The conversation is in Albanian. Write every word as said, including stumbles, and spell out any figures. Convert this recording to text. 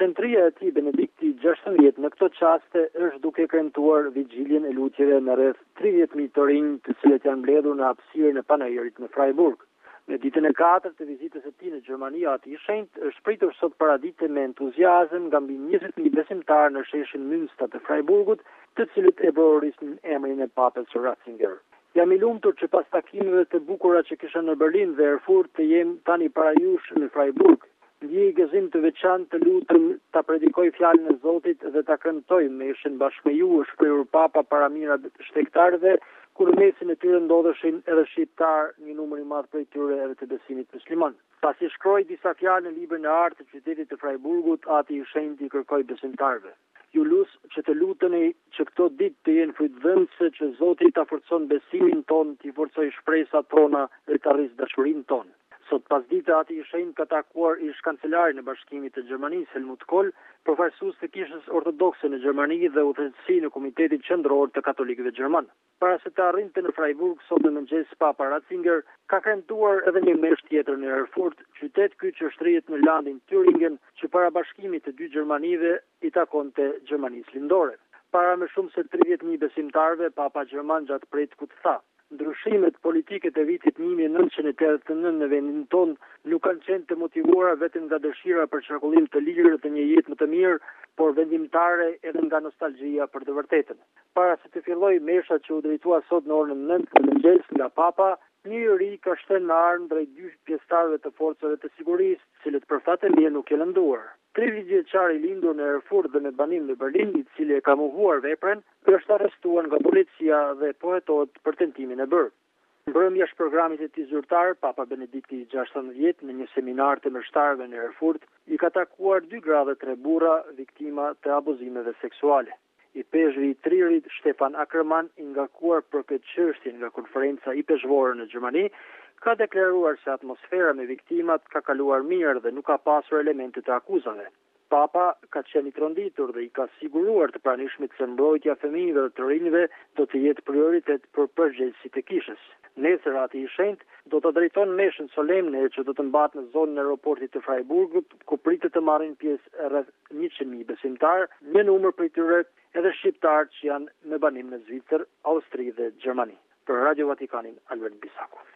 Shtrenëtria e tij Benedikti gjashtëdhjetë në këto çaste është duke kremtuar vigjiljen e lutjeve në rreth tridhjetë mijë të rinj, të cilët janë mbledhur në hapësirën e Panairit në Freiburg. Në ditën e katërt të vizitës së tij në Gjermani ati i shenjtë është pritur sot paradite me entuziazëm nga mbi njëzet mijë besimtarë në sheshin Münster të Freiburgut, të cilët e vërorisin emrin e Papës Ratzinger. Jam i lumtur që pas takimeve të bukura që kisha në Berlin dhe Erfurt të jem tani para jush në Freiburg. Ndjej gëzim të veçantë të lutem ta predikoj fjalën e Zotit dhe ta kremtoj me ishin bashkë me ju, është shprehur Papa para mijëra shtektarëve, kur në mesin e tyre ndodheshin edhe shqiptar, një numër i madh prej tyre edhe të besimit musliman. Pasi shkroi disa fjalë në librin e artë të qytetit të Freiburgut, ati i shenjtë i kërkoi besimtarëve: ju lus që të luteni që këto ditë të jenë frytëdhënëse, që Zoti ta forcon besimin ton, t'i forcoj shpresat tona dhe të arrijë dashurinë tonë. Sot pas dite ati i shenjtë ka takuar ish kancelarin e Bashkimit të Gjermanisë, Helmut Kohl, përfaqësues të Kishës Ortodokse në Gjermani dhe udhëheqësi në Komitetin Qendror të Katolikëve Gjerman. Para se të arrinte në Freiburg sot në mëngjes, Papa Ratzinger ka kremtuar edhe një mesh tjetër në Erfurt, qytet ky që shtrihet në landin Thüringen, që para bashkimit të dy Gjermanive i takonte Gjermanisë lindore. Para më shumë se tridhjetë mijë besimtarëve, Papa Gjerman gjatë pretikut tha: ndryshimet politike të vitit një mijë e nëntëqind e tetëdhjetë e nëntë në vendin tonë nuk kanë qenë të motivuara vetëm nga dëshira për qarkullim të lirë të një jetë më të mirë, por vendimtare edhe nga nostalgjia për të vërtetën. Para se të filloj mesha që u drejtua sot në orën nëntë në mëngjes nga Papa, një i ri ka shtënë në armë drejt dy pjesëtarëve të forcave të sigurisë, të cilët për fat e mirë nuk e lënduar. tridhjetë vjeçar i lindur në Erfurt dhe me banim në Berlin, i cili e ka mohuar veprën, është arrestuar nga policia dhe po hetohet për tentimin e bërë. Mbrëmje jashtë programit e tij zyrtar, Papa Benedikti i gjashtëdhjetë në një seminar të mështarëve në Erfurt i ka takuar dy gra dhe tre burra viktima të abuzimeve seksuale. I peshëvi i tririt Stefan Ackermann, i ngarkuar për këtë çështje nga konferenca i peshëvore në Gjermani, ka deklaruar se atmosfera me viktimat ka kaluar mirë dhe nuk ka pasur elemente të akuzave. Papa ka qenë i tronditur dhe i ka siguruar të pranishmit se mbrojtja e fëmijëve dhe të rinjve do të jetë prioritet për përgjegjësitë e Kishës. Nesër ati i shenjtë do të drejton meshën solemne që do të mbahet në zonën e aeroportit të Freiburgut, ku pritet të marrin pjesë rreth njëqind mijë besimtarë, një numër prej tyre edhe shqiptarë që janë me banim në Zvicër, Austri dhe Gjermani. Për Radio Vatikanin, Albert Bisaku.